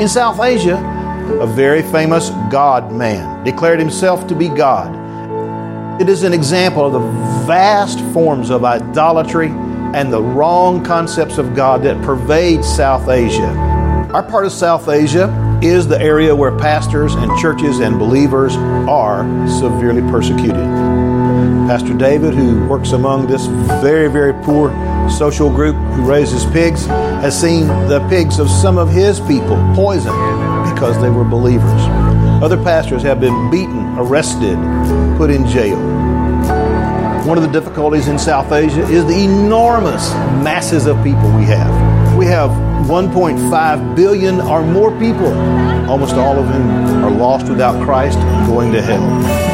In South Asia, a very famous God-man declared himself to be God. It is an example of the vast forms of idolatry and the wrong concepts of God that pervade South Asia. Our part of South Asia is the area where pastors and churches and believers are severely persecuted. Pastor David, who works among this very, very poor social group who raises pigs, has seen the pigs of some of his people poisoned because they were believers. Other pastors have been beaten, arrested, put in jail. One of the difficulties in South Asia is the enormous masses of people we have. We have 1.5 billion or more people, almost all of whom are lost without Christ and going to hell.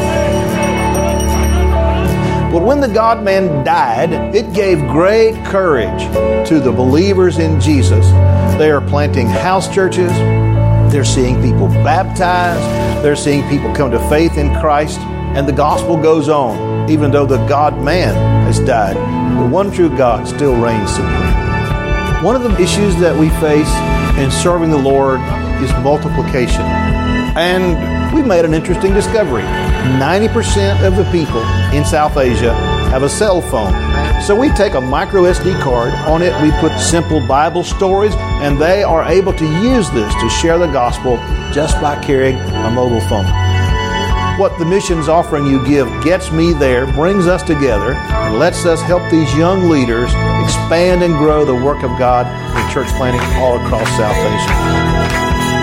But when the God-man died, it gave great courage to the believers in Jesus. They are planting house churches. They're seeing people baptized. They're seeing people come to faith in Christ. And the gospel goes on, even though the God-man has died. The one true God still reigns supreme. One of the issues that we face in serving the Lord is multiplication. And we've made an interesting discovery. 90% of the people in South Asia have a cell phone. So we take a micro SD card. On it we put simple Bible stories, and they are able to use this to share the gospel just by carrying a mobile phone. What the missions offering you give gets me there, brings us together, and lets us help these young leaders expand and grow the work of God in church planting all across South Asia.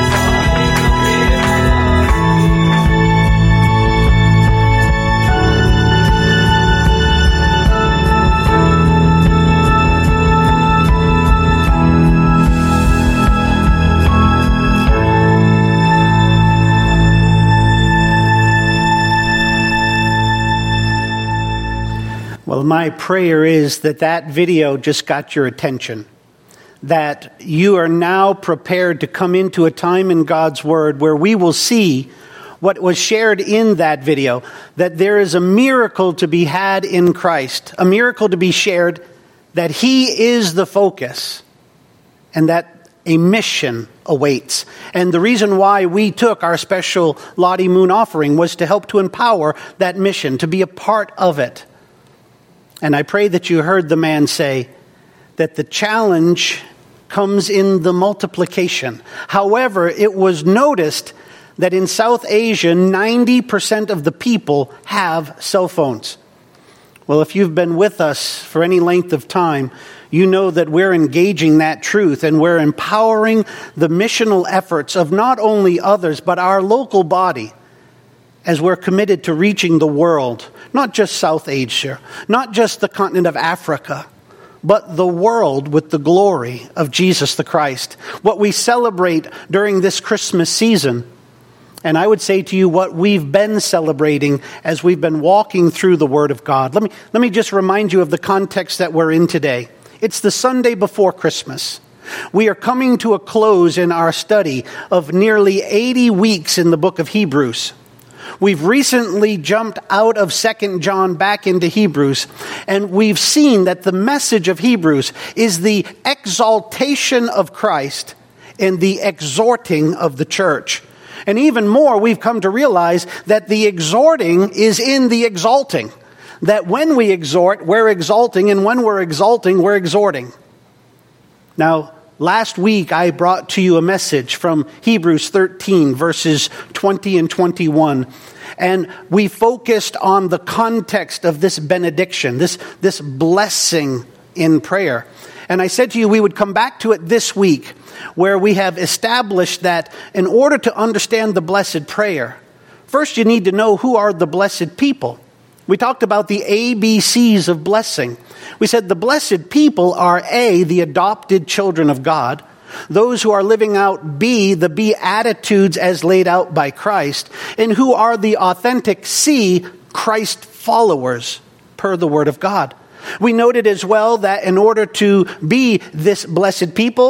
Well, my prayer is that that video just got your attention, that you are now prepared to come into a time in God's Word where we will see what was shared in that video, that there is a miracle to be had in Christ, a miracle to be shared, that He is the focus, and that a mission awaits. And the reason why we took our special Lottie Moon offering was to help to empower that mission, to be a part of it. And I pray that you heard the man say that the challenge comes in the multiplication. However, it was noticed that in South Asia, 90% of the people have cell phones. Well, if you've been with us for any length of time, you know that we're engaging that truth and we're empowering the missional efforts of not only others, but our local body, as we're committed to reaching the world, not just South Asia, not just the continent of Africa, but the world with the glory of Jesus the Christ. What we celebrate during this Christmas season, and I would say to you what we've been celebrating as we've been walking through the Word of God. Let me just remind you of the context that we're in today. It's the Sunday before Christmas. We are coming to a close in our study of nearly 80 weeks in the book of Hebrews. We've recently jumped out of 2 John back into Hebrews, and we've seen that the message of Hebrews is the exaltation of Christ and the exhorting of the church. And even more, we've come to realize that the exhorting is in the exalting. That when we exhort, we're exalting, and when we're exalting, we're exhorting. Now, last week, I brought to you a message from Hebrews 13, verses 20 and 21. And we focused on the context of this benediction, this blessing in prayer. And I said to you we would come back to it this week, where we have established that in order to understand the blessed prayer, first you need to know who are the blessed people. We talked about the ABCs of blessing. We said the blessed people are A, the adopted children of God, those who are living out B, the Beatitudes as laid out by Christ, and who are the authentic C, Christ followers, per the Word of God. We noted as well that in order to be this blessed people,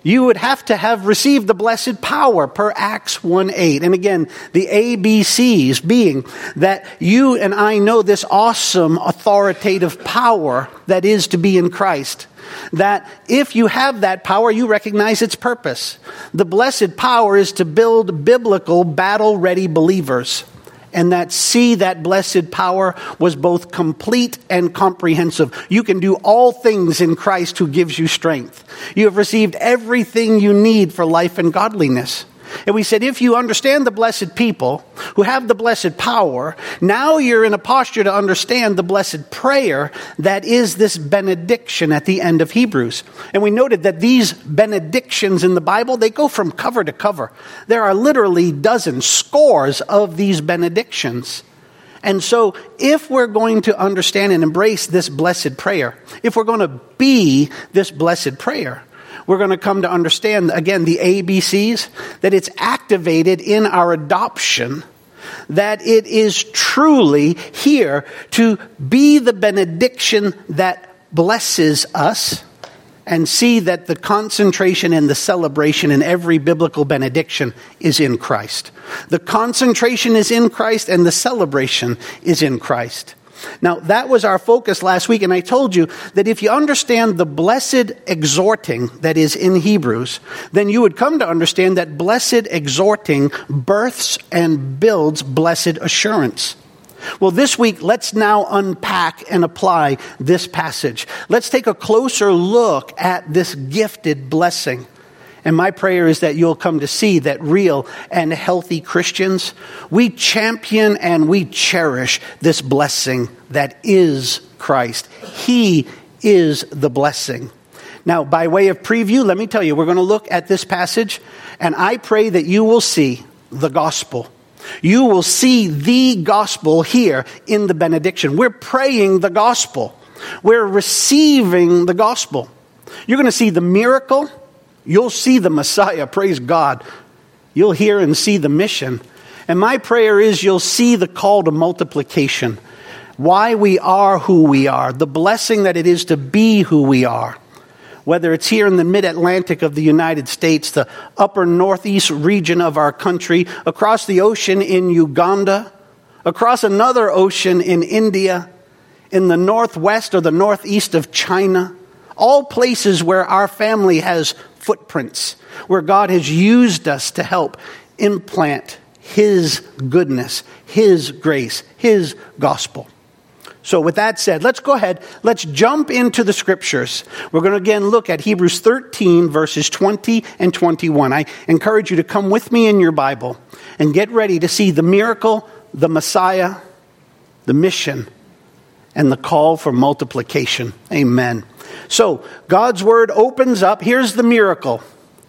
you would have to have received the blessed power per Acts 1:8. And again, the ABCs being that you and I know this awesome authoritative power that is to be in Christ. That if you have that power, you recognize its purpose. The blessed power is to build biblical, battle-ready believers. And that blessed power was both complete and comprehensive. You can do all things in Christ who gives you strength. You have received everything you need for life and godliness. And we said, if you understand the blessed people who have the blessed power, now you're in a posture to understand the blessed prayer that is this benediction at the end of Hebrews. And we noted that these benedictions in the Bible, they go from cover to cover. There are literally dozens, scores of these benedictions. And so if we're going to understand and embrace this blessed prayer, if we're going to be this blessed prayer, we're going to come to understand, again, the ABCs, that it's activated in our adoption, that it is truly here to be the benediction that blesses us, and see that the concentration and the celebration in every biblical benediction is in Christ. The concentration is in Christ and the celebration is in Christ. Now, that was our focus last week, and I told you that if you understand the blessed exhorting that is in Hebrews, then you would come to understand that blessed exhorting births and builds blessed assurance. Well, this week, let's now unpack and apply this passage. Let's take a closer look at this gifted blessing. And my prayer is that you'll come to see that real and healthy Christians, we champion and we cherish this blessing that is Christ. He is the blessing. Now, by way of preview, let me tell you, we're going to look at this passage, and I pray that you will see the gospel. You will see the gospel here in the benediction. We're praying the gospel. We're receiving the gospel. You're going to see the miracle. You'll see the Messiah, praise God. You'll hear and see the mission. And my prayer is you'll see the call to multiplication. Why we are who we are. The blessing that it is to be who we are. Whether it's here in the mid-Atlantic of the United States, the upper northeast region of our country, across the ocean in Uganda, across another ocean in India, in the northwest or the northeast of China. All places where our family has footprints, where God has used us to help implant His goodness, His grace, His gospel. So with that said, let's go ahead. Let's jump into the scriptures. We're going to again look at Hebrews 13, verses 20 and 21. I encourage you to come with me in your Bible and get ready to see the miracle, the Messiah, the mission, and the call for multiplication. Amen. So, God's word opens up. Here's the miracle.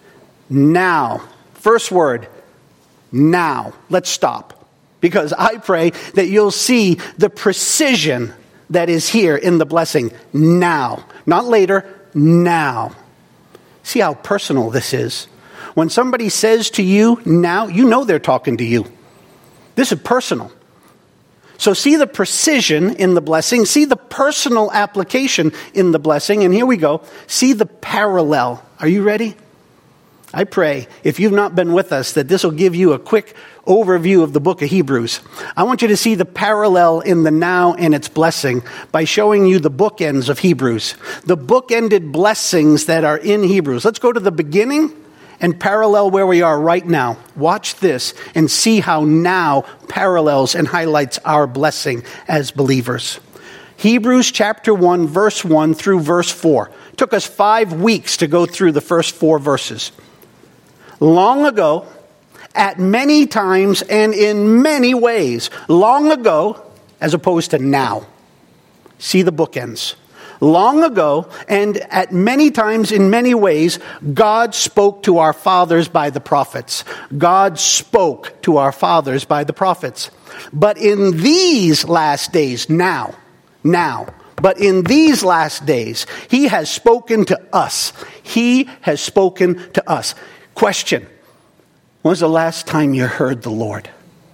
Now. First word, now. Let's stop. Because I pray that you'll see the precision that is here in the blessing. Now. Not later, now. See how personal this is. When somebody says to you, now, you know they're talking to you. This is personal. So see the precision in the blessing. See the personal application in the blessing. And here we go. See the parallel. Are you ready? I pray, if you've not been with us, that this will give you a quick overview of the book of Hebrews. I want you to see the parallel in the now and its blessing by showing you the bookends of Hebrews. The bookended blessings that are in Hebrews. Let's go to the beginning and parallel where we are right now. Watch this and see how now parallels and highlights our blessing as believers. Hebrews chapter 1, verse 1 through verse 4. Took us 5 weeks to go through the first 4 verses. Long ago, at many times and in many ways. Long ago, as opposed to now. See the bookends. Long ago, and at many times in many ways, God spoke to our fathers by the prophets. God spoke to our fathers by the prophets. But in these last days, now, but in these last days, He has spoken to us. He has spoken to us. Question: when was the last time you heard the Lord?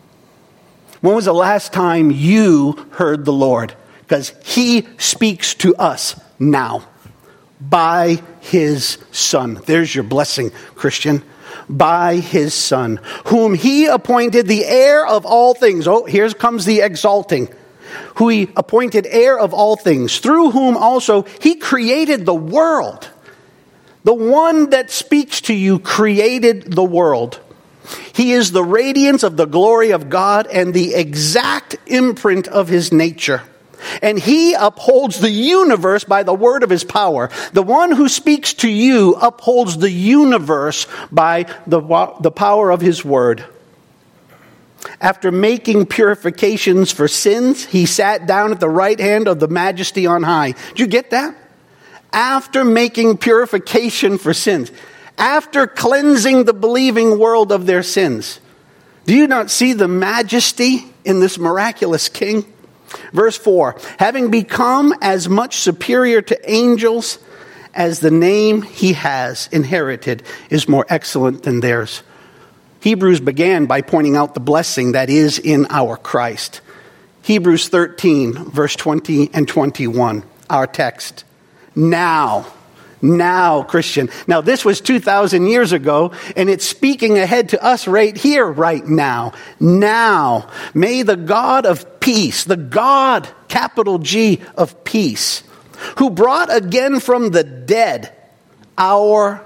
When was the last time you heard the Lord? Because He speaks to us now. by his Son. There's your blessing, Christian. By his Son, whom he appointed the heir of all things. Oh, here comes the exalting. Who he appointed heir of all things, through whom also he created the world. The one that speaks to you created the world. He is the radiance of the glory of God and the exact imprint of his nature. And he upholds the universe by the word of his power. The one who speaks to you upholds the universe by the power of his word. After making purifications for sins, he sat down at the right hand of the Majesty on high. Did you get that? After making purification for sins. After cleansing the believing world of their sins. Do you not see the majesty in this miraculous king? Verse 4, having become as much superior to angels as the name he has inherited is more excellent than theirs. Hebrews began by pointing out the blessing that is in our Christ. Hebrews 13, verse 20 and 21, our text. Now, Christian. Now, this was 2,000 years ago, and it's speaking ahead to us right here, right now. Now, may the God of peace, the God, capital G, of peace, who brought again from the dead our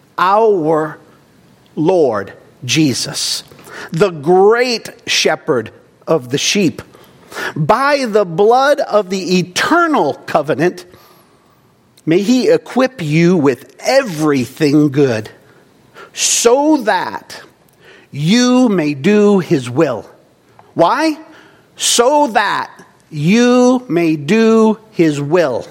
Lord Jesus, the great shepherd of the sheep, by the blood of the eternal covenant, may he equip you with everything good, so that you may do his will. Why? So that you may do his will,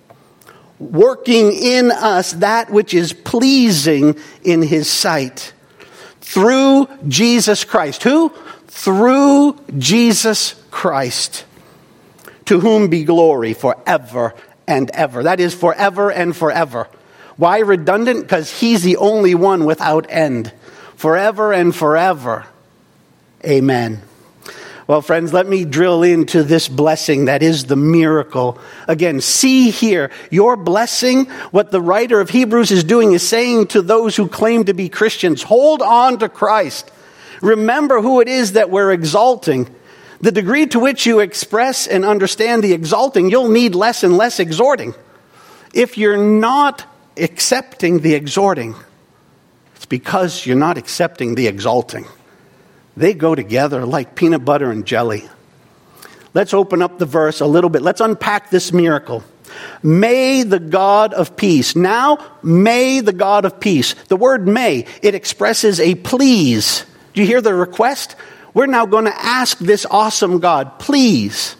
working in us that which is pleasing in his sight. Through Jesus Christ. Who? Through Jesus Christ, to whom be glory forever and ever. That is forever and forever. Why redundant? Because he's the only one without end. Forever and forever. Amen. Well, friends, let me drill into this blessing that is the miracle. Again, see here, your blessing, what the writer of Hebrews is doing is saying to those who claim to be Christians, hold on to Christ. Remember who it is that we're exalting. The degree to which you express and understand the exalting, you'll need less and less exhorting. If you're not accepting the exhorting, it's because you're not accepting the exalting. They go together like peanut butter and jelly. Let's open up the verse a little bit. Let's unpack this miracle. May the God of peace. Now, may the God of peace. The word may, it expresses a please. Do you hear the request? We're now going to ask this awesome God, please.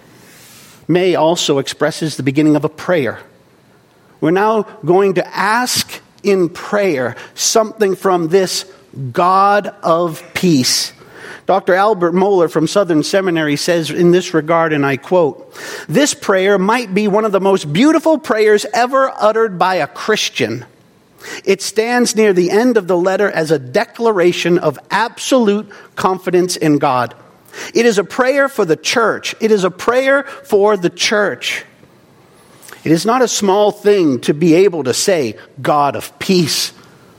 May also expresses the beginning of a prayer. We're now going to ask in prayer something from this God of peace. Dr. Albert Mohler from Southern Seminary says in this regard, and I quote, this prayer might be one of the most beautiful prayers ever uttered by a Christian. It stands near the end of the letter as a declaration of absolute confidence in God. It is a prayer for the church. It is a prayer for the church. It is not a small thing to be able to say, God of peace.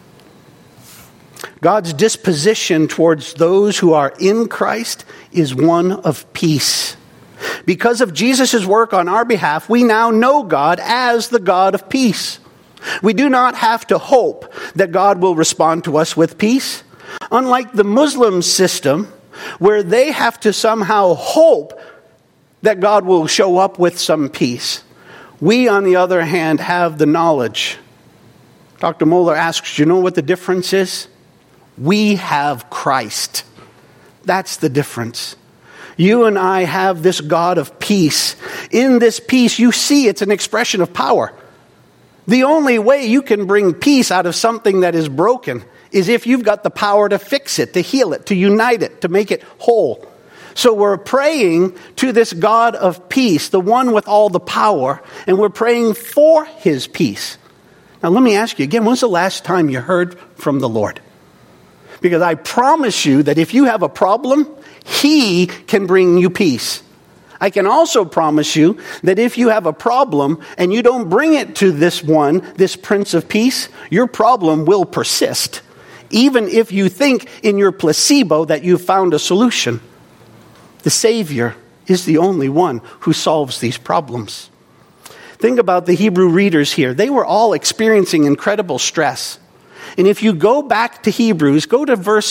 God's disposition towards those who are in Christ is one of peace. Because of Jesus' work on our behalf, we now know God as the God of peace. We do not have to hope that God will respond to us with peace. Unlike the Muslim system, where they have to somehow hope that God will show up with some peace. We, on the other hand, have the knowledge. Dr. Mohler asks, do you know what the difference is? We have Christ. That's the difference. You and I have this God of peace. In this peace, you see it's an expression of power. The only way you can bring peace out of something that is broken is if you've got the power to fix it, to heal it, to unite it, to make it whole. So we're praying to this God of peace, the one with all the power, and we're praying for his peace. Now let me ask you again, when's the last time you heard from the Lord? Because I promise you that if you have a problem, he can bring you peace. I can also promise you that if you have a problem and you don't bring it to this Prince of Peace, your problem will persist, even if you think in your placebo that you've found a solution. The Savior is the only one who solves these problems. Think about the Hebrew readers here. They were all experiencing incredible stress. And if you go back to Hebrews, go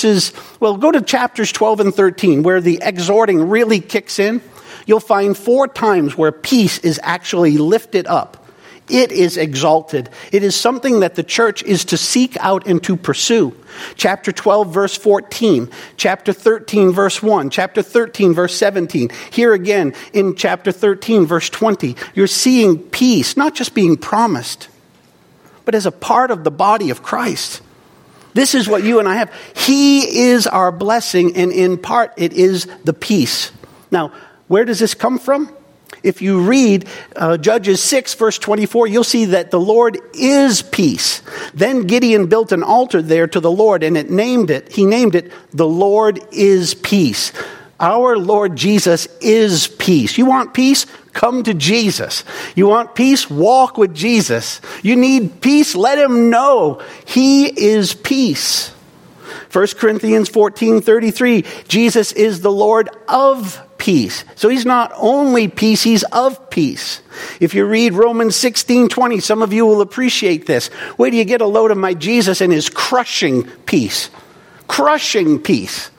to chapters 12 and 13, where the exhorting really kicks in. You'll find 4 times where peace is actually lifted up. It is exalted. It is something that the church is to seek out and to pursue. Chapter 12, verse 14. Chapter 13, verse 1. Chapter 13, verse 17. Here again, in chapter 13, verse 20, you're seeing peace, not just being promised, but as a part of the body of Christ. This is what you and I have. He is our blessing, and in part, it is the peace. Now, where does this come from? If you read Judges 6, verse 24, you'll see that the Lord is peace. Then Gideon built an altar there to the Lord, and he named it, the Lord is peace. Our Lord Jesus is peace. You want peace? Come to Jesus. You want peace? Walk with Jesus. You need peace? Let him know he is peace. 1 Corinthians 14:33, Jesus is the Lord of peace. So he's not only peace, he's of peace. If you read Romans 16:20, some of you will appreciate this. Where do you get a load of my Jesus and his crushing peace? Crushing peace.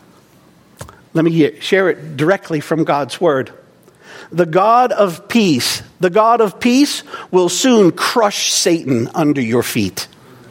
Let me share it directly from God's word. The God of peace will soon crush Satan under your feet.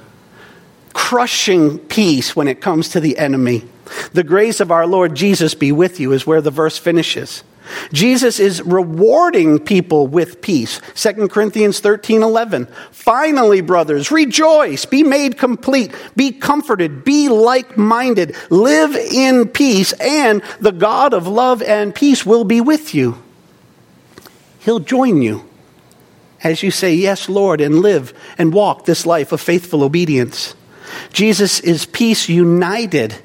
Crushing peace when it comes to the enemy. The grace of our Lord Jesus be with you is where the verse finishes. Jesus is rewarding people with peace. 2 Corinthians 13:11. Finally, brothers, rejoice, be made complete, be comforted, be like-minded, live in peace, and the God of love and peace will be with you. He'll join you as you say, yes, Lord, and live and walk this life of faithful obedience. Jesus is peace unified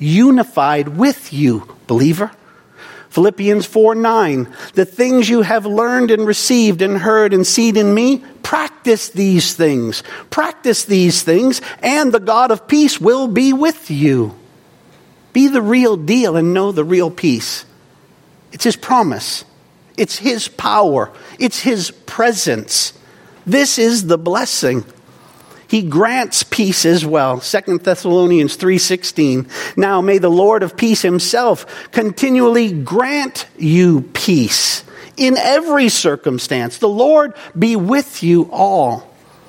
with you, believer. Philippians 4:9, the things you have learned and received and heard and seen in me, practice these things. Practice these things, and the God of peace will be with you. Be the real deal and know the real peace. It's his promise. It's his power. It's his presence. This is the blessing. He grants peace as well. 2 Thessalonians 3:16. Now may the Lord of peace himself continually grant you peace in every circumstance. The Lord be with you all.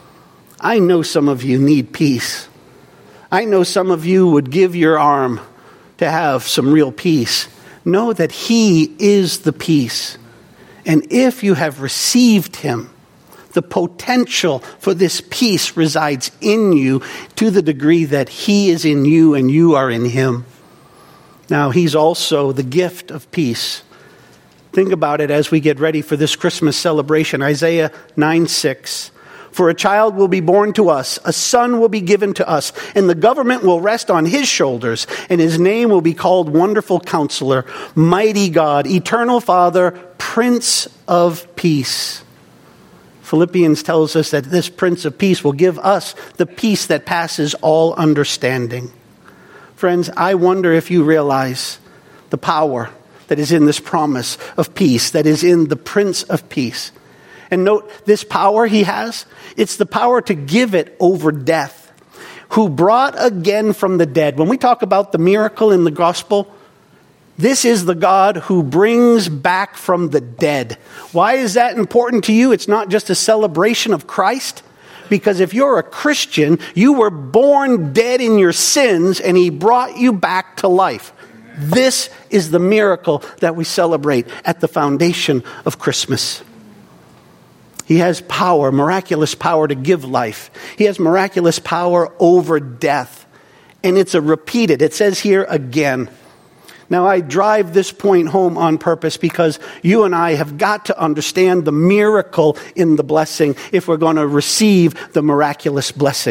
I know some of you need peace. I know some of you would give your arm to have some real peace. Know that he is the peace. And if you have received him, the potential for this peace resides in you to the degree that he is in you and you are in him. Now, he's also the gift of peace. Think about it as we get ready for this Christmas celebration. Isaiah 9:6. For a child will be born to us, a son will be given to us, and the government will rest on his shoulders, and his name will be called Wonderful Counselor, Mighty God, Eternal Father, Prince of Peace. Philippians tells us that this Prince of Peace will give us the peace that passes all understanding. Friends, I wonder if you realize the power that is in this promise of peace, that is in the Prince of Peace. And note, this power he has, it's the power to give it over death, who brought again from the dead. When we talk about the miracle in the gospel, this is the God who brings back from the dead. Why is that important to you? It's not just a celebration of Christ. Because if you're a Christian, you were born dead in your sins and he brought you back to life. This is the miracle that we celebrate at the foundation of Christmas. He has power, miraculous power to give life. He has miraculous power over death. And it's repeated. It says here again. Now, I drive this point home on purpose because you and I have got to understand the miracle in the blessing if we're going to receive the miraculous blessing.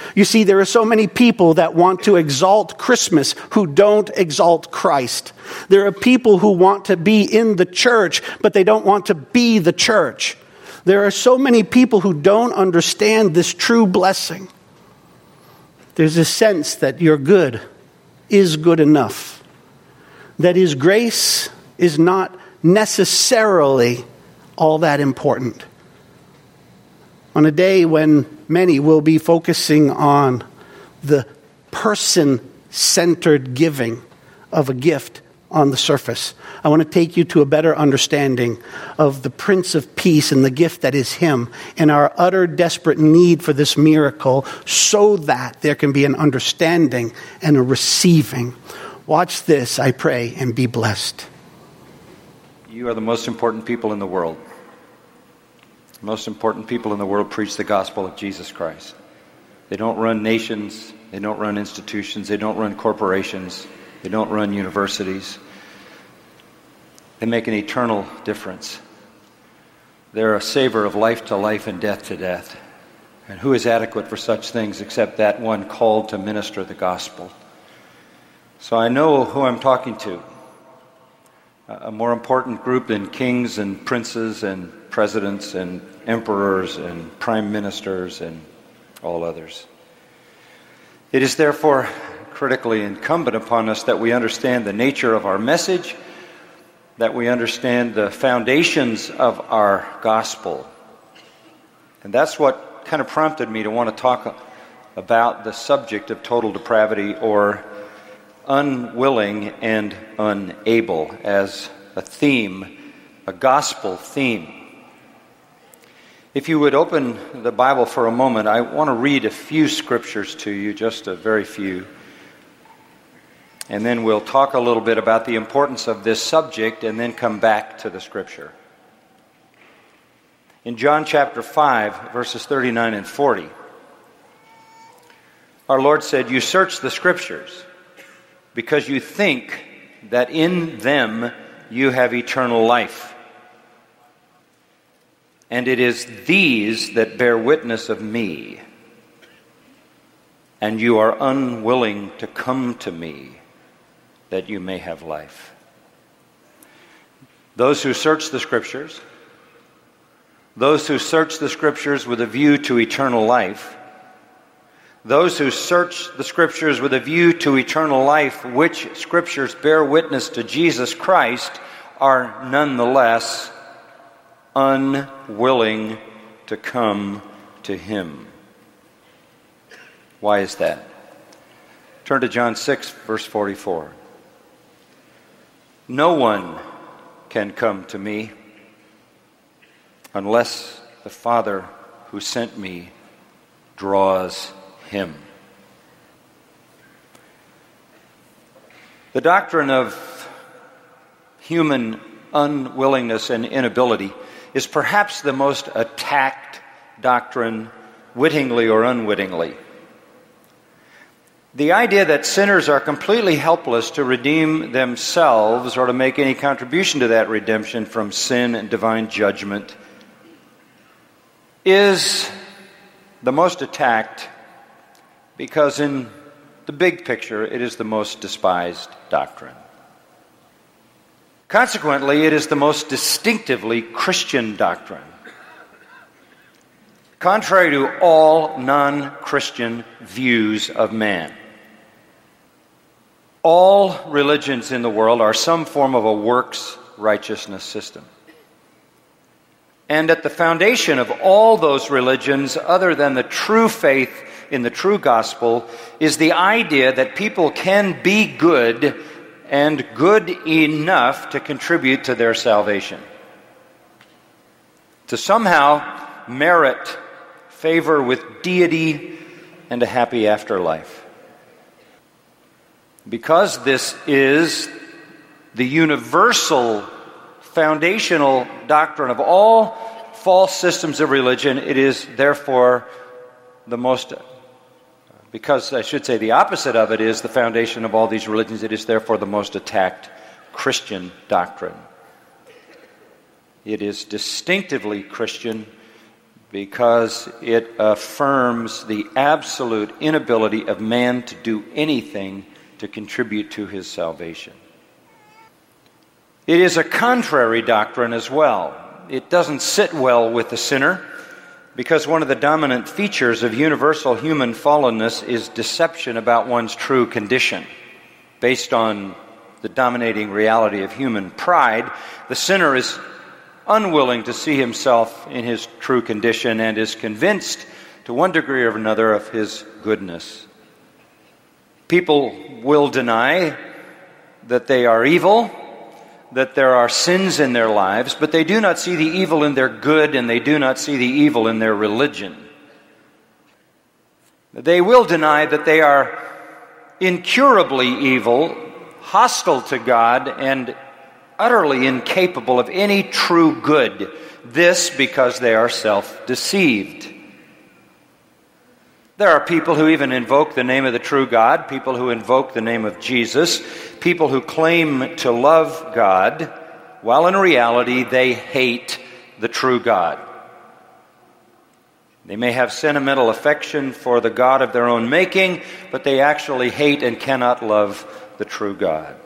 You see, there are so many people that want to exalt Christmas who don't exalt Christ. There are people who want to be in the church, but they don't want to be the church. There are so many people who don't understand this true blessing. There's a sense that your good is good enough. That His grace is not necessarily all that important. On a day when many will be focusing on the person-centered giving of a gift on the surface, I want to take you to a better understanding of the Prince of Peace and the gift that is Him, and our utter desperate need for this miracle so that there can be an understanding and a receiving. Watch this, I pray, and be blessed. You are the most important people in the world. The most important people in the world preach the gospel of Jesus Christ. They don't run nations. They don't run institutions. They don't run corporations. They don't run universities. They make an eternal difference. They're a savor of life to life and death to death. And who is adequate for such things except that one called to minister the gospel? So I know who I'm talking to. A more important group than kings and princes and presidents and emperors and prime ministers and all others. It is therefore critically incumbent upon us that we understand the nature of our message, that we understand the foundations of our gospel. And that's what kind of prompted me to want to talk about the subject of total depravity, or unwilling and unable, as a theme, a gospel theme. If you would open the Bible for a moment, I want to read a few scriptures to you, just a very few. And then we'll talk a little bit about the importance of this subject and then come back to the scripture. In John chapter 5, verses 39 and 40, our Lord said, "You search the scriptures because you think that in them you have eternal life. And it is these that bear witness of me. And you are unwilling to come to me, that you may have life." Those who search the scriptures, those who search the scriptures with a view to eternal life, those who search the scriptures with a view to eternal life, which scriptures bear witness to Jesus Christ, are nonetheless unwilling to come to Him. Why is that? Turn to John 6, verse 44. "No one can come to me unless the Father who sent me draws him." The doctrine of human unwillingness and inability is perhaps the most attacked doctrine, wittingly or unwittingly. The idea that sinners are completely helpless to redeem themselves or to make any contribution to that redemption from sin and divine judgment is the most attacked, because in the big picture, it is the most despised doctrine. Consequently, it is the most distinctively Christian doctrine. Contrary to all non-Christian views of man, all religions in the world are some form of a works righteousness system. And at the foundation of all those religions, other than the true faith in the true gospel, is the idea that people can be good and good enough to contribute to their salvation, to somehow merit favor with deity and a happy afterlife. Because this is the universal foundational doctrine of all false systems of religion, it is therefore the most, because I should say the opposite of it is the foundation of all these religions, it is therefore the most attacked Christian doctrine. It is distinctively Christian because it affirms the absolute inability of man to do anything to contribute to his salvation. It is a contrary doctrine as well. It doesn't sit well with the sinner, because one of the dominant features of universal human fallenness is deception about one's true condition. Based on the dominating reality of human pride, the sinner is unwilling to see himself in his true condition and is convinced to one degree or another of his goodness. People will deny that they are evil, that there are sins in their lives, but they do not see the evil in their good, and they do not see the evil in their religion. They will deny that they are incurably evil, hostile to God, and utterly incapable of any true good. This because they are self-deceived. There are people who even invoke the name of the true God, people who invoke the name of Jesus, people who claim to love God, while in reality they hate the true God. They may have sentimental affection for the God of their own making, but they actually hate and cannot love the true God.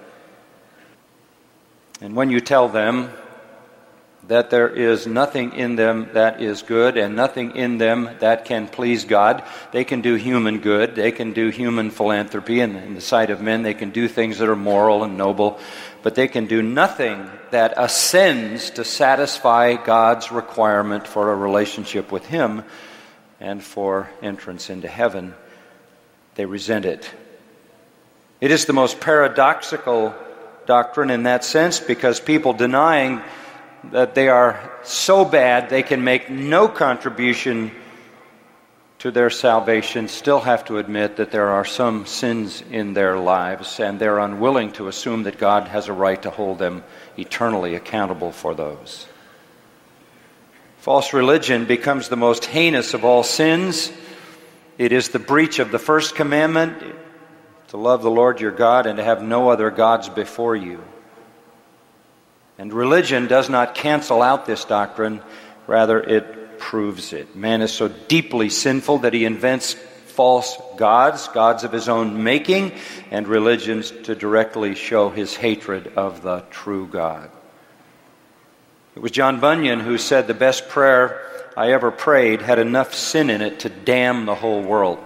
And when you tell them that there is nothing in them that is good and nothing in them that can please God, they can do human good, they can do human philanthropy, and in the sight of men they can do things that are moral and noble, but they can do nothing that ascends to satisfy God's requirement for a relationship with Him and for entrance into heaven. They resent it. It is the most paradoxical doctrine in that sense, because people denying that they are so bad they can make no contribution to their salvation still have to admit that there are some sins in their lives, and they're unwilling to assume that God has a right to hold them eternally accountable for those. False religion becomes the most heinous of all sins. It is the breach of the first commandment, to love the Lord your God and to have no other gods before you. And religion does not cancel out this doctrine, rather it proves it. Man is so deeply sinful that he invents false gods, gods of his own making, and religions to directly show his hatred of the true God. It was John Bunyan who said the best prayer I ever prayed had enough sin in it to damn the whole world.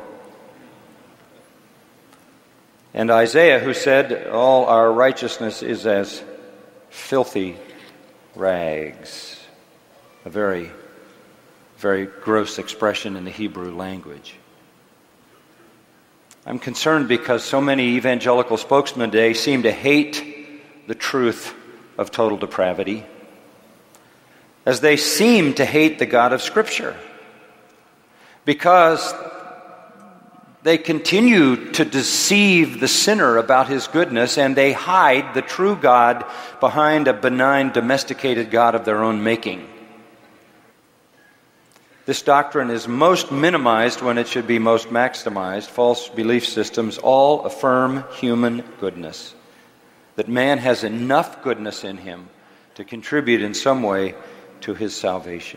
And Isaiah who said all our righteousness is as filthy rags. A very, very gross expression in the Hebrew language. I'm concerned because so many evangelical spokesmen today seem to hate the truth of total depravity, as they seem to hate the God of Scripture, because they continue to deceive the sinner about his goodness, and they hide the true God behind a benign, domesticated God of their own making. This doctrine is most minimized when it should be most maximized. False belief systems all affirm human goodness, that man has enough goodness in him to contribute in some way to his salvation.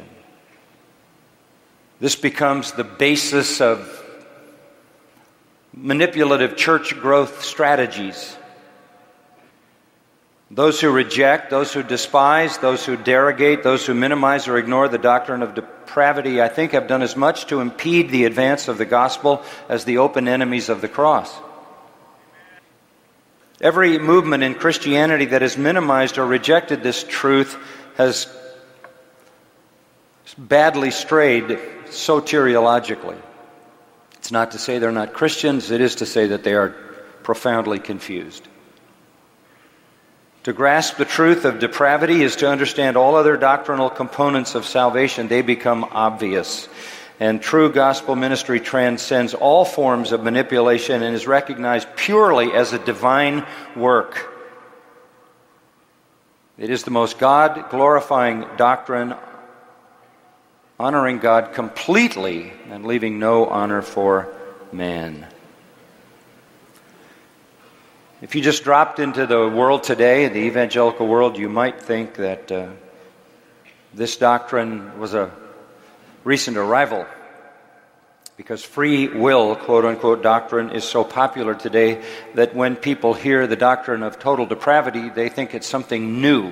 This becomes the basis of manipulative church growth strategies. Those who reject, those who despise, those who derogate, those who minimize or ignore the doctrine of depravity, I think, have done as much to impede the advance of the gospel as the open enemies of the cross. Every movement in Christianity that has minimized or rejected this truth has badly strayed soteriologically. It's not to say they're not Christians, it is to say that they are profoundly confused. To grasp the truth of depravity is to understand all other doctrinal components of salvation. They become obvious. And true gospel ministry transcends all forms of manipulation and is recognized purely as a divine work. It is the most God-glorifying doctrine, honoring God completely and leaving no honor for man. If you just dropped into the world today, the evangelical world, you might think that this doctrine was a recent arrival, because free will, quote-unquote, doctrine is so popular today that when people hear the doctrine of total depravity, they think it's something new.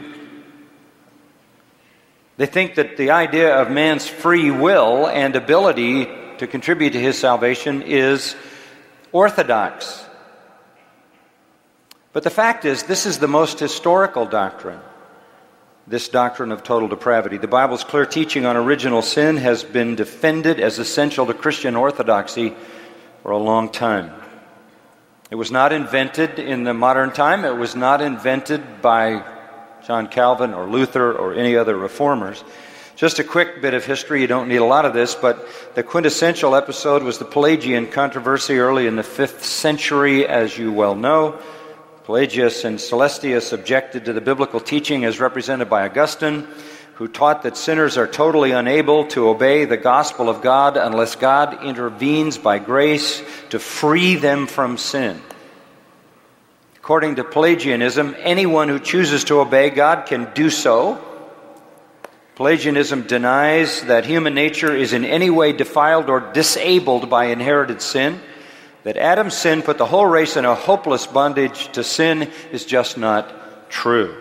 They think that the idea of man's free will and ability to contribute to his salvation is orthodox. But the fact is, this is the most historical doctrine, this doctrine of total depravity. The Bible's clear teaching on original sin has been defended as essential to Christian orthodoxy for a long time. It was not invented in the modern time. It was not invented by John Calvin or Luther or any other reformers. Just a quick bit of history. You don't need a lot of this, but the quintessential episode was the Pelagian controversy early in the 5th century, as you well know. Pelagius and Celestius objected to the biblical teaching as represented by Augustine, who taught that sinners are totally unable to obey the gospel of God unless God intervenes by grace to free them from sin. According to Pelagianism, anyone who chooses to obey God can do so. Pelagianism denies that human nature is in any way defiled or disabled by inherited sin. That Adam's sin put the whole race in a hopeless bondage to sin is just not true.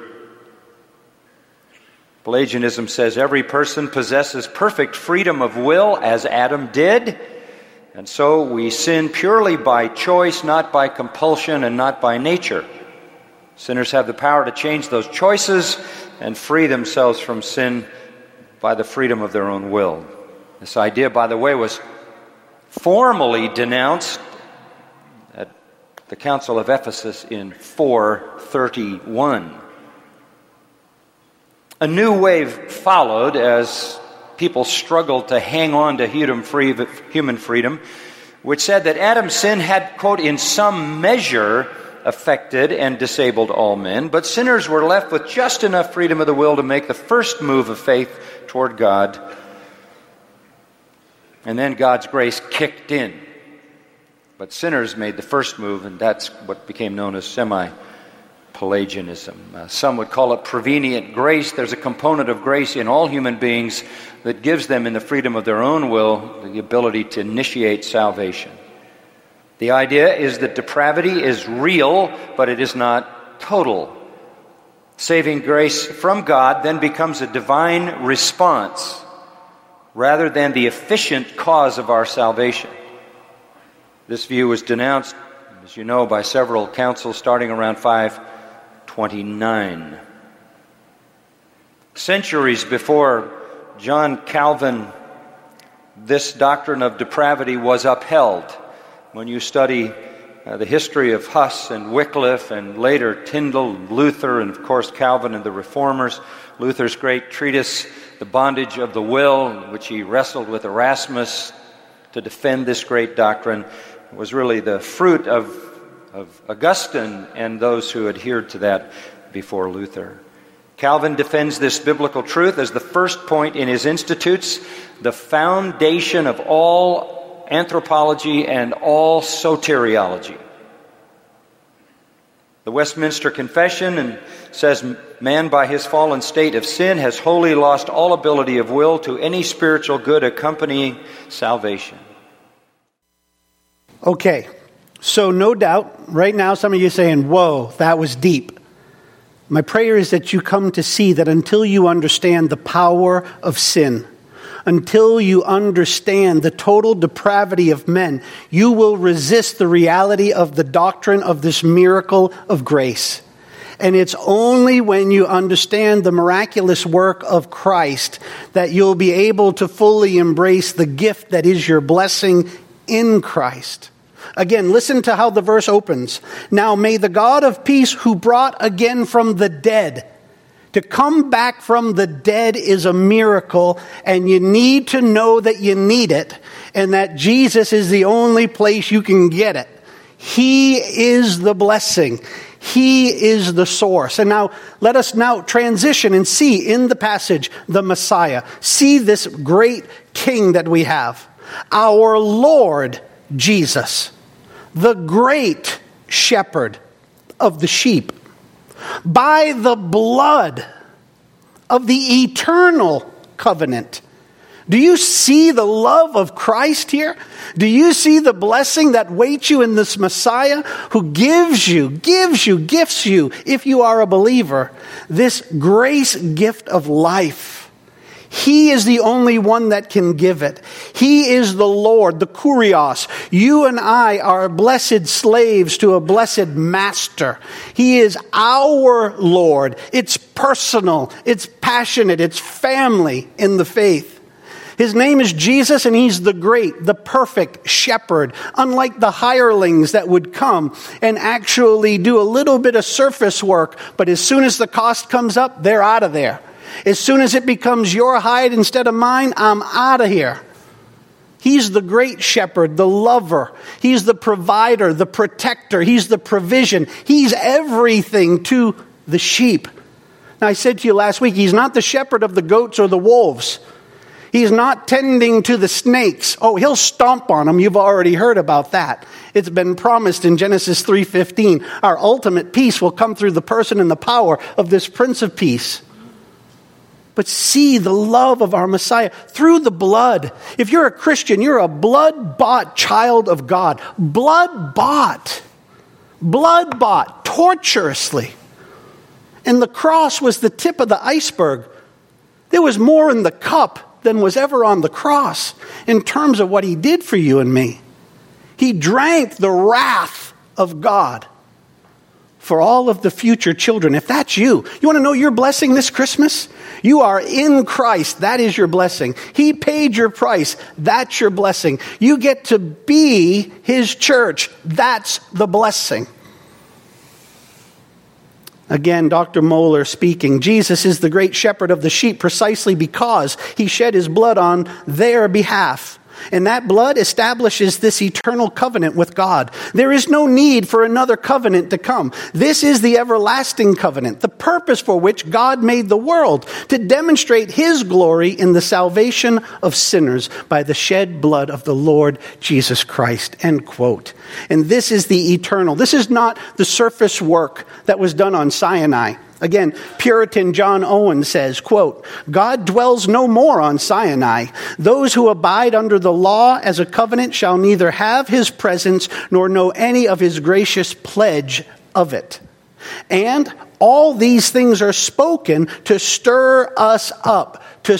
Pelagianism says every person possesses perfect freedom of will as Adam did, and so we sin purely by choice, not by compulsion and not by nature. Sinners have the power to change those choices and free themselves from sin by the freedom of their own will. This idea, by the way, was formally denounced at the Council of Ephesus in 431. A new wave followed as people struggled to hang on to human freedom, which said that Adam's sin had, quote, in some measure affected and disabled all men, but sinners were left with just enough freedom of the will to make the first move of faith toward God. And then God's grace kicked in. But sinners made the first move, and that's what became known as semi-Pelagianism. Some would call it prevenient grace. There's a component of grace in all human beings that gives them, in the freedom of their own will, the ability to initiate salvation. The idea is that depravity is real, but it is not total. Saving grace from God then becomes a divine response rather than the efficient cause of our salvation. This view was denounced, as you know, by several councils starting around 529. Centuries before John Calvin, this doctrine of depravity was upheld. When you study the history of Huss and Wycliffe and later Tyndale and Luther and of course Calvin and the Reformers, Luther's great treatise, The Bondage of the Will, in which he wrestled with Erasmus to defend this great doctrine, was really the fruit of Augustine and those who adhered to that before Luther. Calvin defends this biblical truth as the first point in his Institutes, the foundation of all anthropology and all soteriology. The Westminster Confession says man by his fallen state of sin has wholly lost all ability of will to any spiritual good accompanying salvation. Okay, so no doubt, right now some of you are saying, whoa, that was deep. My prayer is that you come to see that until you understand the power of sin, until you understand the total depravity of men, you will resist the reality of the doctrine of this miracle of grace. And it's only when you understand the miraculous work of Christ that you'll be able to fully embrace the gift that is your blessing in Christ. Again, listen to how the verse opens. Now may the God of peace, who brought again from the dead. To come back from the dead is a miracle, and you need to know that you need it, and that Jesus is the only place you can get it. He is the blessing. He is the source. And now, let us now transition and see in the passage the Messiah. See this great King that we have. Our Lord Jesus, the great shepherd of the sheep. By the blood of the eternal covenant, Do you see the love of Christ here? Do you see the blessing that waits you in this Messiah who gifts you, if you are a believer, this grace gift of life? He is the only one that can give it. He is the Lord, the Kurios. You and I are blessed slaves to a blessed master. He is our Lord. It's personal, it's passionate, it's family in the faith. His name is Jesus, and he's the great, the perfect shepherd. Unlike the hirelings that would come and actually do a little bit of surface work, but as soon as the cost comes up, they're out of there. As soon as it becomes your hide instead of mine, I'm out of here. He's the great shepherd, the lover. He's the provider, the protector. He's the provision. He's everything to the sheep. Now, I said to you last week, he's not the shepherd of the goats or the wolves. He's not tending to the snakes. Oh, he'll stomp on them. You've already heard about that. It's been promised in Genesis 3:15. Our ultimate peace will come through the person and the power of this Prince of Peace. But see the love of our Messiah through the blood. If you're a Christian, you're a blood-bought child of God. Blood-bought. Blood-bought, torturously. And the cross was the tip of the iceberg. There was more in the cup than was ever on the cross in terms of what he did for you and me. He drank the wrath of God for all of the future children. If that's you want to know your blessing this Christmas? You are in Christ. That is your blessing. He paid your price. That's your blessing. You get to be his church. That's the blessing. Again, Dr. Moeller speaking, Jesus is the great shepherd of the sheep precisely because he shed his blood on their behalf. And that blood establishes this eternal covenant with God. There is no need for another covenant to come. This is the everlasting covenant, the purpose for which God made the world, to demonstrate his glory in the salvation of sinners by the shed blood of the Lord Jesus Christ. End quote. And this is the eternal. This is not the surface work that was done on Sinai. Again, Puritan John Owen says, quote, God dwells no more on Sinai. Those who abide under the law as a covenant shall neither have his presence nor know any of his gracious pledge of it. And all these things are spoken to stir us up, to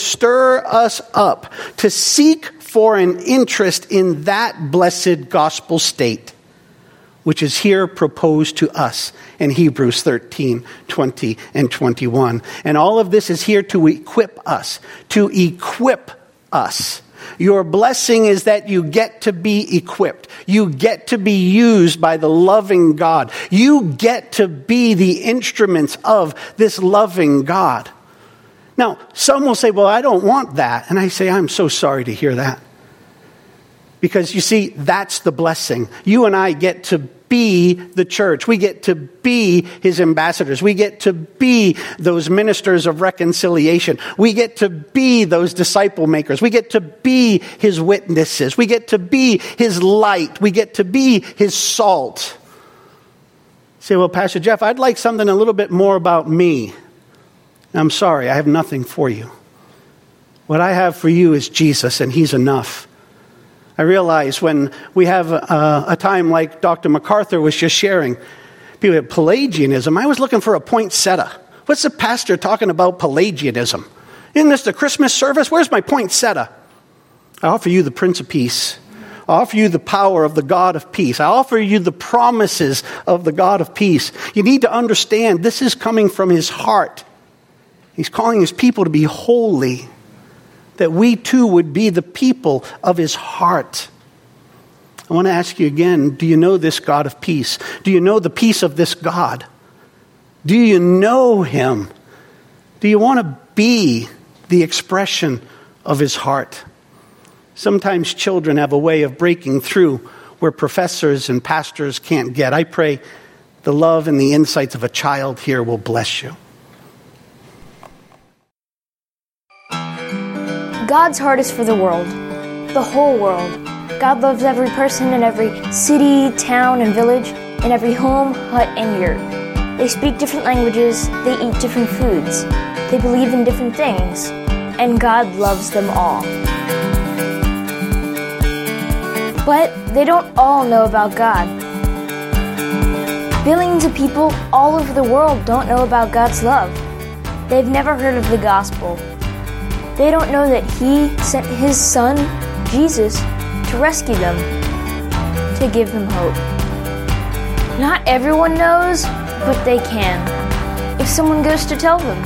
seek for an interest in that blessed gospel state, which is here proposed to us in Hebrews 13, 20, and 21. And all of this is here to equip us, Your blessing is that you get to be equipped. You get to be used by the loving God. You get to be the instruments of this loving God. Now, some will say, well, I don't want that. And I say, I'm so sorry to hear that. Because you see, that's the blessing. You and I get to be the church. We get to be his ambassadors. We get to be those ministers of reconciliation. We get to be those disciple makers. We get to be his witnesses. We get to be his light. We get to be his salt. You say, well, Pastor Jeff, I'd like something a little bit more about me. I'm sorry, I have nothing for you. What I have for you is Jesus, and he's enough. I realize when we have a time like Dr. MacArthur was just sharing, people have Pelagianism. I was looking for a poinsettia. What's the pastor talking about Pelagianism? Isn't this the Christmas service? Where's my poinsettia? I offer you the Prince of Peace. I offer you the power of the God of peace. I offer you the promises of the God of peace. You need to understand this is coming from his heart. He's calling his people to be holy, that we too would be the people of his heart. I want to ask you again, do you know this God of peace? Do you know the peace of this God? Do you know him? Do you want to be the expression of his heart? Sometimes children have a way of breaking through where professors and pastors can't get. I pray the love and the insights of a child here will bless you. God's heart is for the world, the whole world. God loves every person in every city, town, and village, in every home, hut, and yurt. They speak different languages, they eat different foods, they believe in different things, and God loves them all. But they don't all know about God. Billions of people all over the world don't know about God's love. They've never heard of the gospel. They don't know that He sent His Son, Jesus, to rescue them, to give them hope. Not everyone knows, but they can, if someone goes to tell them.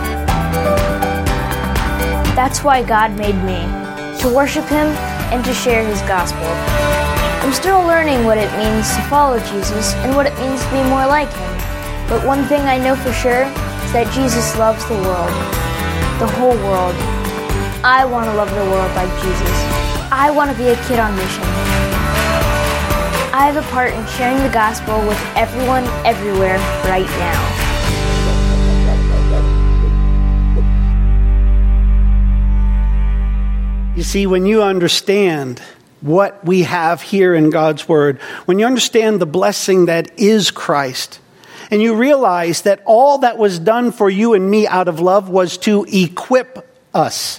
That's why God made me, to worship Him and to share His gospel. I'm still learning what it means to follow Jesus and what it means to be more like Him. But one thing I know for sure is that Jesus loves the world, the whole world. I want to love the world like Jesus. I want to be a kid on mission. I have a part in sharing the gospel with everyone, everywhere, right now. You see, when you understand what we have here in God's Word, when you understand the blessing that is Christ, and you realize that all that was done for you and me out of love was to equip us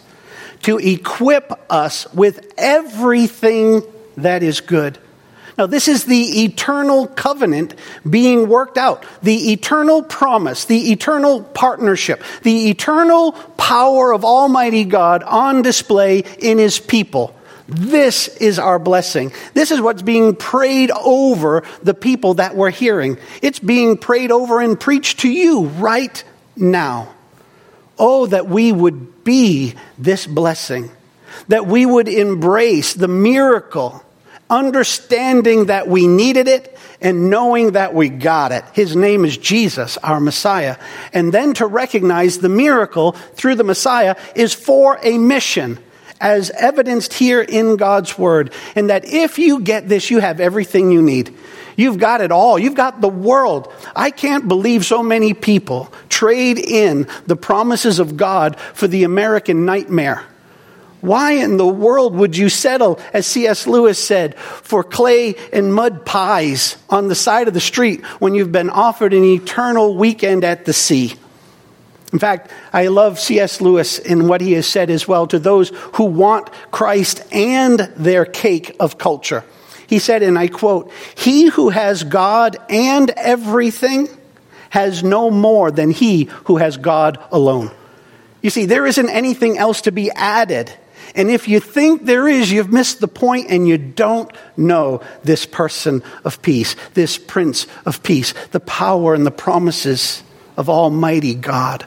with everything that is good. Now, this is the eternal covenant being worked out, the eternal promise, the eternal partnership, the eternal power of Almighty God on display in His people. This is our blessing. This is what's being prayed over the people that we're hearing. It's being prayed over and preached to you right now. Oh, that we would be this blessing, that we would embrace the miracle, understanding that we needed it and knowing that we got it. His name is Jesus, our Messiah. And then to recognize the miracle through the Messiah is for a mission, as evidenced here in God's Word. And that if you get this, you have everything you need. You've got it all. You've got the world. I can't believe so many people trade in the promises of God for the American nightmare. Why in the world would you settle, as C.S. Lewis said, for clay and mud pies on the side of the street when you've been offered an eternal weekend at the sea? In fact, I love C.S. Lewis in what he has said as well to those who want Christ and their cake of culture. He said, and I quote, "He who has God and everything has no more than he who has God alone." You see, there isn't anything else to be added. And if you think there is, you've missed the point and you don't know this person of peace, this Prince of Peace, the power and the promises of Almighty God.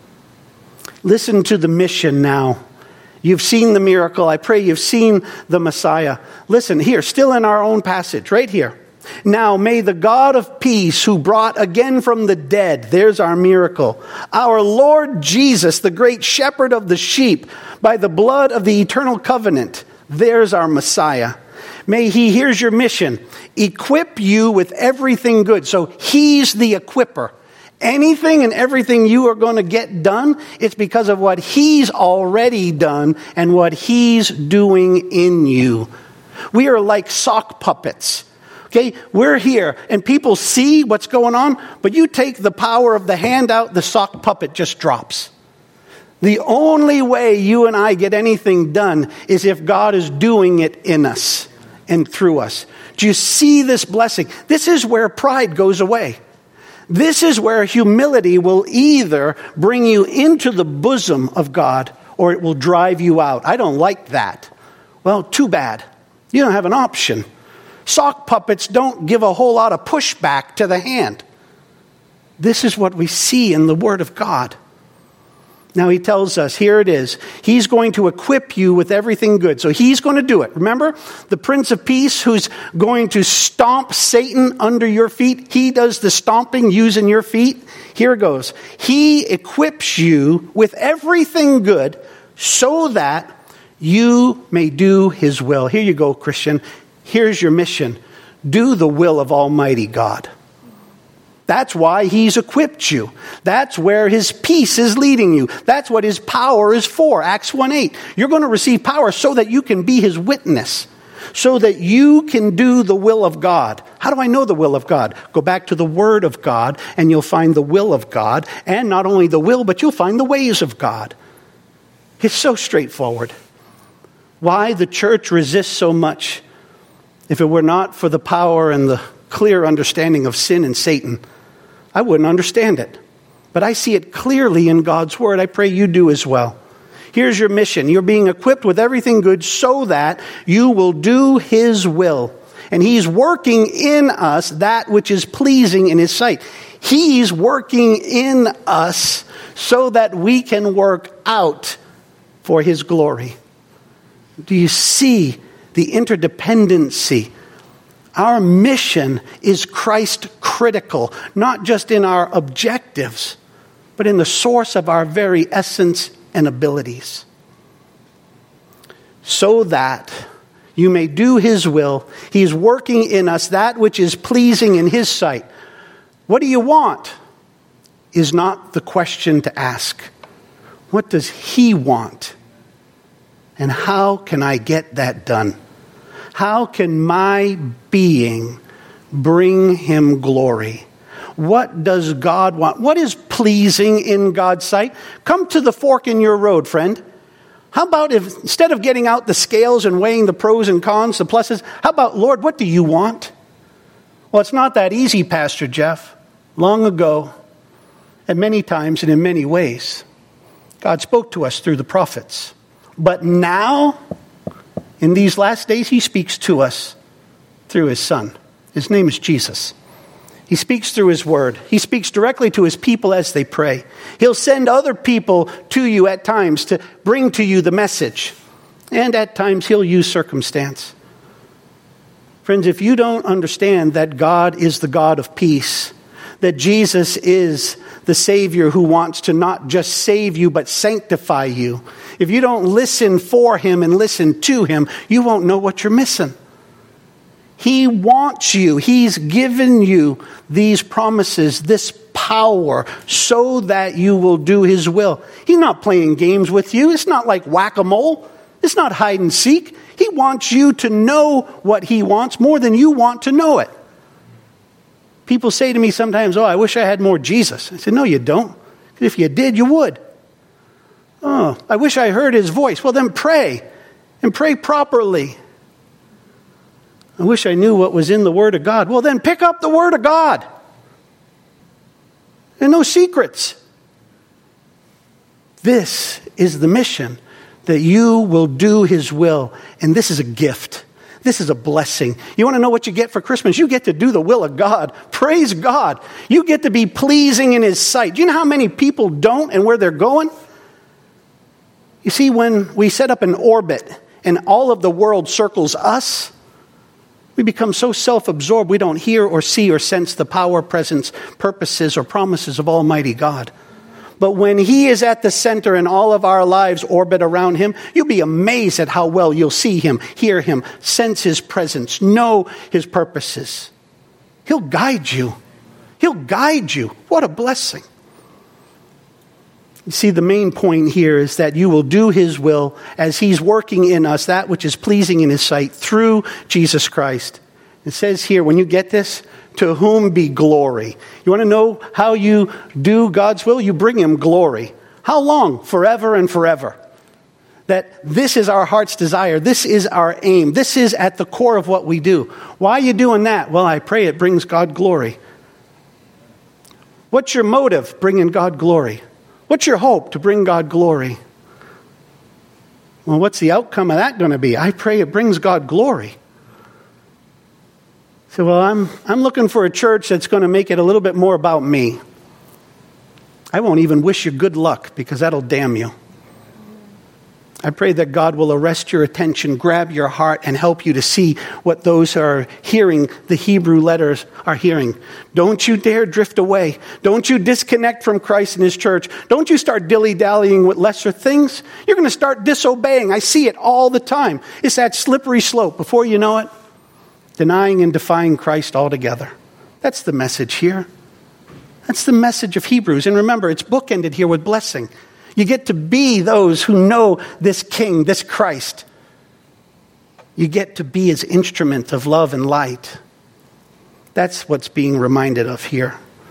Listen to the mission now. You've seen the miracle. I pray you've seen the Messiah. Listen here, still in our own passage, right here. "Now may the God of peace, who brought again from the dead," there's our miracle, "our Lord Jesus, the great shepherd of the sheep, by the blood of the eternal covenant," there's our Messiah, "may He," here's your mission, "equip you with everything good." So He's the equipper. Anything and everything you are going to get done, it's because of what He's already done and what He's doing in you. We are like sock puppets. Okay, we're here and people see what's going on, but you take the power of the hand out, the sock puppet just drops. The only way you and I get anything done is if God is doing it in us and through us. Do you see this blessing? This is where pride goes away. This is where humility will either bring you into the bosom of God or it will drive you out. I don't like that. Well, too bad. You don't have an option. Sock puppets don't give a whole lot of pushback to the hand. This is what we see in the Word of God. Now He tells us, here it is. He's going to equip you with everything good. So He's going to do it. Remember, the Prince of Peace who's going to stomp Satan under your feet. He does the stomping using your feet. Here it goes. He equips you with everything good so that you may do His will. Here you go, Christian. Here's your mission. Do the will of Almighty God. That's why He's equipped you. That's where His peace is leading you. That's what His power is for. Acts 1:8. You're going to receive power so that you can be His witness. So that you can do the will of God. How do I know the will of God? Go back to the Word of God and you'll find the will of God. And not only the will, but you'll find the ways of God. It's so straightforward. Why the church resists so much, if it were not for the power and the clear understanding of sin and Satan, I wouldn't understand it. But I see it clearly in God's word. I pray you do as well. Here's your mission. You're being equipped with everything good so that you will do his will. And he's working in us that which is pleasing in his sight. He's working in us so that we can work out for his glory. Do you see the interdependency? Our mission is Christ critical, not just in our objectives, but in the source of our very essence and abilities. So that you may do his will, he's working in us that which is pleasing in his sight. What do you want? Is not the question to ask. What does he want? And how can I get that done? How can my being bring him glory? What does God want? What is pleasing in God's sight? Come to the fork in your road, friend. How about if instead of getting out the scales and weighing the pros and cons, the pluses, how about, Lord, what do you want? Well, it's not that easy, Pastor Jeff. Long ago, and many times and in many ways, God spoke to us through the prophets. But now, in these last days, he speaks to us through his Son. His name is Jesus. He speaks through his word. He speaks directly to his people as they pray. He'll send other people to you at times to bring to you the message. And at times he'll use circumstance. Friends, if you don't understand that God is the God of peace, that Jesus is the Savior who wants to not just save you but sanctify you, if you don't listen for him and listen to him, you won't know what you're missing. He wants you. He's given you these promises, this power, so that you will do his will. He's not playing games with you. It's not like whack-a-mole. It's not hide and seek. He wants you to know what he wants more than you want to know it. People say to me sometimes, I wish I had more Jesus. I said, no, you don't. If you did, you would. Oh, I wish I heard his voice. Well, then pray, and pray properly. I wish I knew what was in the Word of God. Well, then pick up the Word of God. There are no secrets. This is the mission, that you will do his will. And this is a gift. This is a blessing. You want to know what you get for Christmas? You get to do the will of God. Praise God. You get to be pleasing in his sight. Do you know how many people don't and where they're going? You see, when we set up an orbit and all of the world circles us, we become so self-absorbed we don't hear or see or sense the power, presence, purposes, or promises of Almighty God. But when he is at the center and all of our lives orbit around him, you'll be amazed at how well you'll see him, hear him, sense his presence, know his purposes. He'll guide you. He'll guide you. What a blessing. You see, the main point here is that you will do his will as he's working in us that which is pleasing in his sight through Jesus Christ. It says here, when you get this, to whom be glory. You want to know how you do God's will? You bring him glory. How long? Forever and forever. That this is our heart's desire. This is our aim. This is at the core of what we do. Why are you doing that? Well, I pray it brings God glory. What's your motive? Bringing God glory. What's your hope? To bring God glory. Well, what's the outcome of that going to be? I pray it brings God glory. So, well, I'm looking for a church that's going to make it a little bit more about me. I won't even wish you good luck because that'll damn you. I pray that God will arrest your attention, grab your heart, and help you to see what those who are hearing the Hebrew letters are hearing. Don't you dare drift away. Don't you disconnect from Christ and his church. Don't you start dilly-dallying with lesser things. You're going to start disobeying. I see it all the time. It's that slippery slope. Before you know it, denying and defying Christ altogether. That's the message here. That's the message of Hebrews. And remember, it's bookended here with blessing. You get to be those who know this King, this Christ. You get to be his instrument of love and light. That's what's being reminded of here.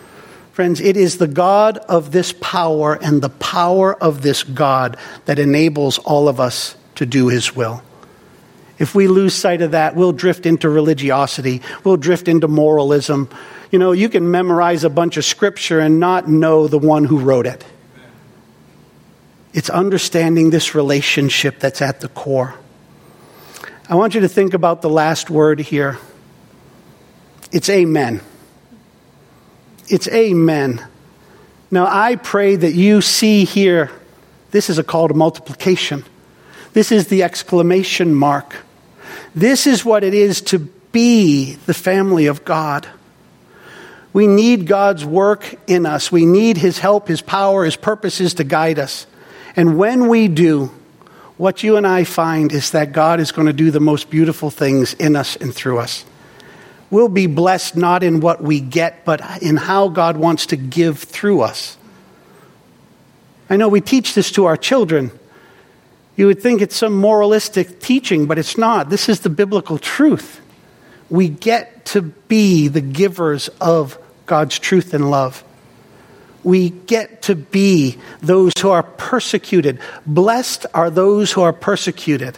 Friends, it is the God of this power and the power of this God that enables all of us to do his will. If we lose sight of that, we'll drift into religiosity. We'll drift into moralism. You know, you can memorize a bunch of scripture and not know the one who wrote it. It's understanding this relationship that's at the core. I want you to think about the last word here. It's amen. It's amen. Now, I pray that you see here, this is a call to multiplication. This is the exclamation mark. This is what it is to be the family of God. We need God's work in us. We need his help, his power, his purposes to guide us. And when we do, what you and I find is that God is going to do the most beautiful things in us and through us. We'll be blessed not in what we get, but in how God wants to give through us. I know we teach this to our children. You would think it's some moralistic teaching, but it's not. This is the biblical truth. We get to be the givers of God's truth and love. We get to be those who are persecuted. Blessed are those who are persecuted.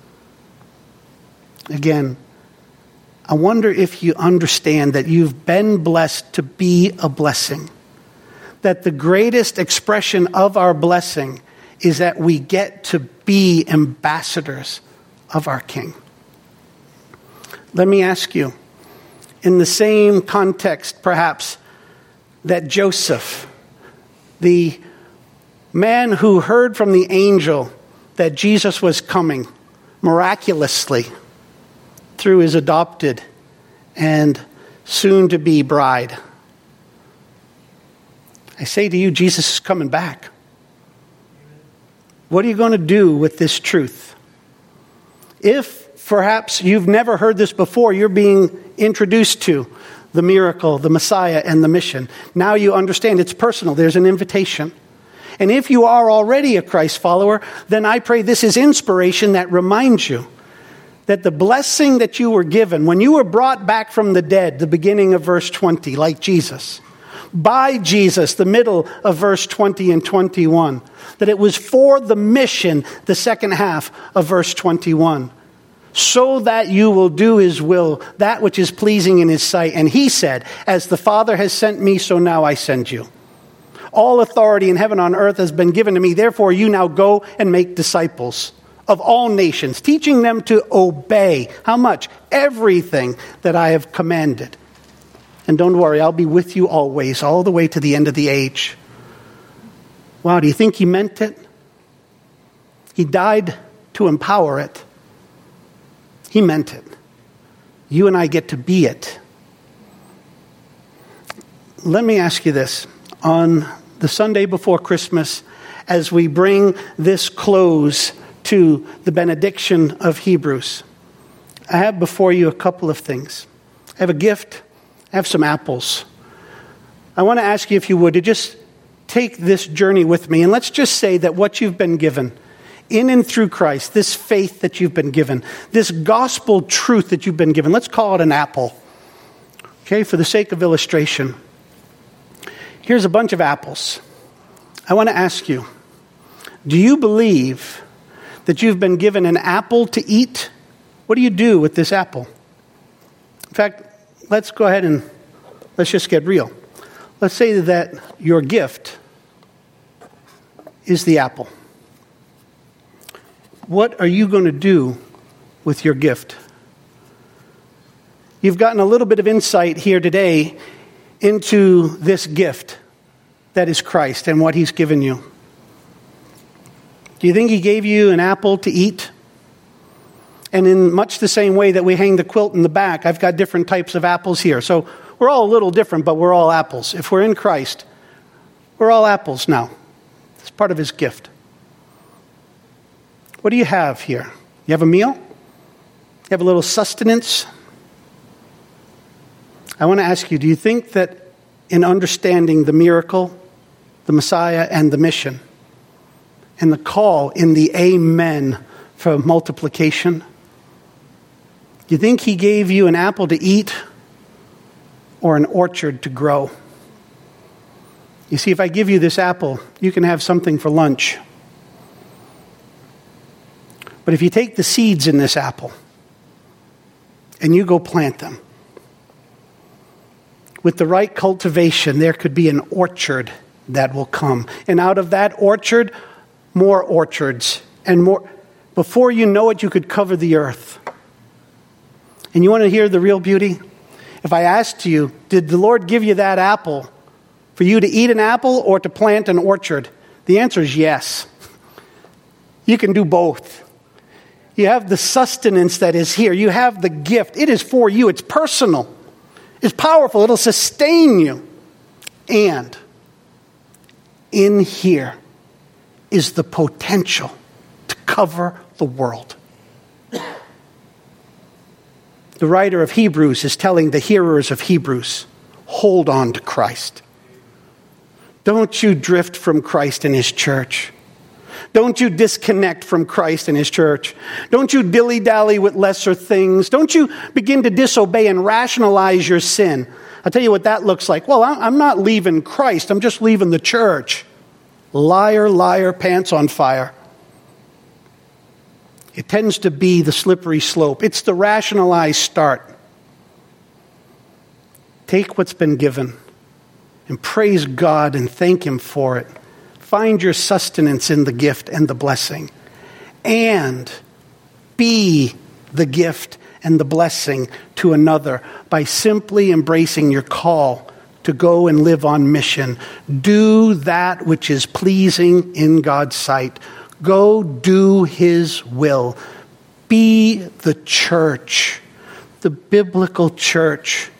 Again, I wonder if you understand that you've been blessed to be a blessing. That the greatest expression of our blessing is that we get to be ambassadors of our King. Let me ask you, in the same context, perhaps, that Joseph, the man who heard from the angel that Jesus was coming miraculously through his adopted and soon-to-be bride. I say to you, Jesus is coming back. What are you going to do with this truth? If perhaps you've never heard this before, you're being introduced to the miracle, the Messiah, and the mission. Now you understand it's personal. There's an invitation. And if you are already a Christ follower, then I pray this is inspiration that reminds you that the blessing that you were given, when you were brought back from the dead, the beginning of verse 20, like Jesus, by Jesus, the middle of verse 20 and 21, that it was for the mission, the second half of verse 21, so that you will do his will, that which is pleasing in his sight. And he said, as the Father has sent me, so now I send you. All authority in heaven and on earth has been given to me. Therefore, you now go and make disciples of all nations, teaching them to obey. How much? Everything that I have commanded. And don't worry, I'll be with you always, all the way to the end of the age. Wow, do you think he meant it? He died to empower it. He meant it. You and I get to be it. Let me ask you this. On the Sunday before Christmas, as we bring this close to the benediction of Hebrews, I have before you a couple of things. I have a gift. I have some apples. I want to ask you, if you would, to just take this journey with me. And let's just say that what you've been given, in and through Christ, this faith that you've been given, this gospel truth that you've been given, let's call it an apple. Okay, for the sake of illustration. Here's a bunch of apples. I want to ask you, do you believe that you've been given an apple to eat? What do you do with this apple? In fact, let's go ahead and let's just get real. Let's say that your gift is the apple. What are you going to do with your gift? You've gotten a little bit of insight here today into this gift that is Christ and what he's given you. Do you think he gave you an apple to eat? And in much the same way that we hang the quilt in the back, I've got different types of apples here. So we're all a little different, but we're all apples. If we're in Christ, we're all apples now. It's part of his gift. What do you have here? You have a meal? You have a little sustenance? I want to ask you, do you think that in understanding the miracle, the Messiah, and the mission, and the call in the amen for multiplication, do you think he gave you an apple to eat or an orchard to grow? You see, if I give you this apple, you can have something for lunch. But if you take the seeds in this apple and you go plant them, with the right cultivation, there could be an orchard that will come. And out of that orchard, more orchards and more. Before you know it, you could cover the earth. And you want to hear the real beauty? If I asked you, did the Lord give you that apple for you to eat an apple or to plant an orchard? The answer is yes. You can do both. You have the sustenance that is here. You have the gift. It is for you. It's personal. It's powerful. It'll sustain you. And in here is the potential to cover the world. The writer of Hebrews is telling the hearers of Hebrews, hold on to Christ. Don't you drift from Christ and his church. Don't you disconnect from Christ and his church. Don't you dilly-dally with lesser things. Don't you begin to disobey and rationalize your sin. I'll tell you what that looks like. Well, I'm not leaving Christ. I'm just leaving the church. Liar, liar, pants on fire. It tends to be the slippery slope. It's the rationalized start. Take what's been given and praise God and thank him for it. Find your sustenance in the gift and the blessing. And be the gift and the blessing to another by simply embracing your call to go and live on mission. Do that which is pleasing in God's sight. Go do his will. Be the church, the biblical church.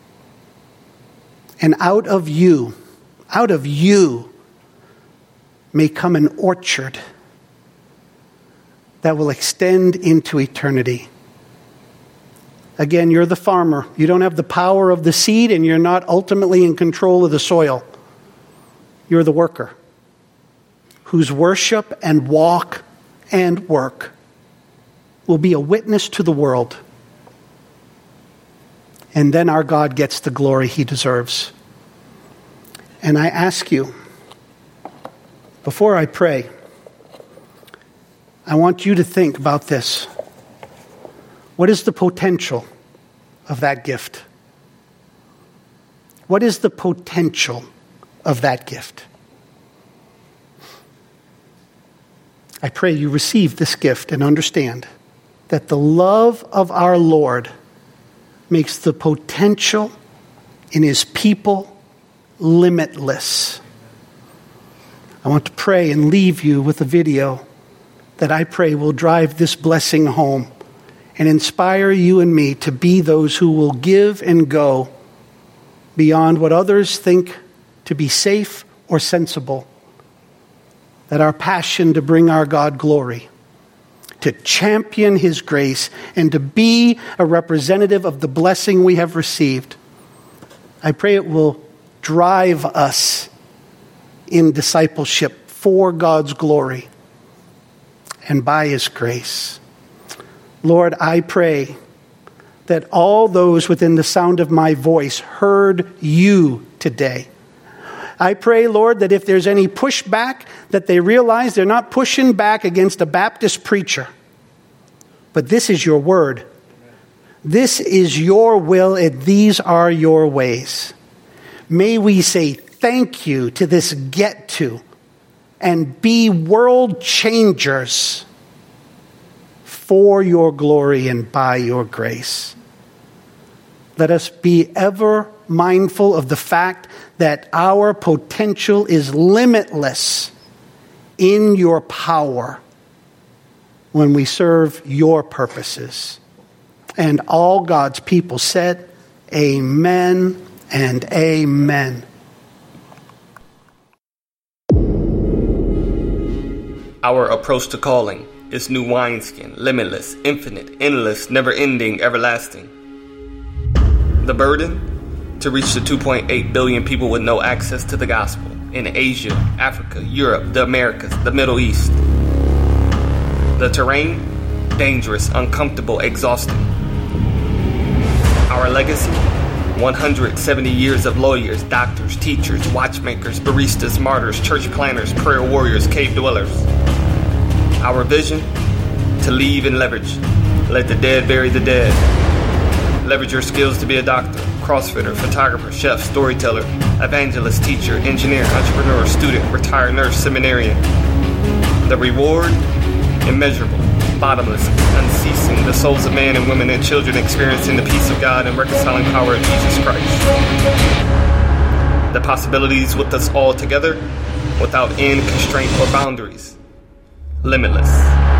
And out of you may come an orchard that will extend into eternity. Again, you're the farmer. You don't have the power of the seed, and you're not ultimately in control of the soil. You're the worker whose worship and walk and work will be a witness to the world. And then our God gets the glory he deserves. And I ask you, before I pray, I want you to think about this. What is the potential of that gift? What is the potential of that gift? I pray you receive this gift and understand that the love of our Lord makes the potential in his people limitless. I want to pray and leave you with a video that I pray will drive this blessing home and inspire you and me to be those who will give and go beyond what others think to be safe or sensible. That our passion to bring our God glory, to champion his grace, and to be a representative of the blessing we have received, I pray it will drive us in discipleship for God's glory and by his grace. Lord, I pray that all those within the sound of my voice heard you today. I pray, Lord, that if there's any pushback, that they realize they're not pushing back against a Baptist preacher. But this is your word. This is your will, and these are your ways. May we say thank you to this get to and be world changers for your glory and by your grace. Let us be ever mindful of the fact that our potential is limitless in your power when we serve your purposes. And all God's people said, amen and amen. Our approach to calling is new wineskin, limitless, infinite, endless, never-ending, everlasting. The burden? To reach the 2.8 billion people with no access to the gospel in Asia, Africa, Europe, the Americas, the Middle East. The terrain? Dangerous, uncomfortable, exhausting. Our legacy? 170 years of lawyers, doctors, teachers, watchmakers, baristas, martyrs, church planners, prayer warriors, cave dwellers. Our vision? To leave and leverage. Let the dead bury the dead. Leverage your skills to be a doctor, crossfitter, photographer, chef, storyteller, evangelist, teacher, engineer, entrepreneur, student, retired nurse, seminarian. The reward? Immeasurable, bottomless, unceasing. The souls of men and women and children experiencing the peace of God and reconciling power of Jesus Christ. The possibilities with us all together, without end, constraint, or boundaries. Limitless.